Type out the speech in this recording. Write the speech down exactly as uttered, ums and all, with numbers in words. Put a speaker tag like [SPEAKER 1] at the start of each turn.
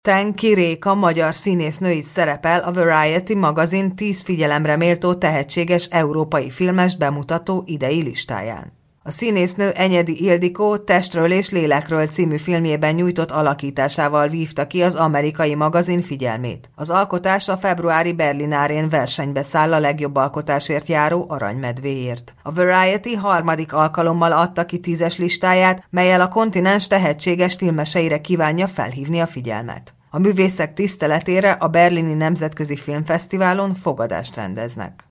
[SPEAKER 1] Tenki Réka magyar színésznő is szerepel a Variety magazin tíz figyelemre méltó tehetséges európai filmes bemutató idei listáján. A színésznő Enyedi Ildikó Testről és lélekről című filmjében nyújtott alakításával vívta ki az amerikai magazin figyelmét. Az alkotás a februári Berlinárén versenybe száll a legjobb alkotásért járó aranymedvéért. A Variety harmadik alkalommal adta ki tízes listáját, mellyel a kontinens tehetséges filmeseire kívánja felhívni a figyelmet. A művészek tiszteletére a Berlini Nemzetközi Filmfesztiválon fogadást rendeznek.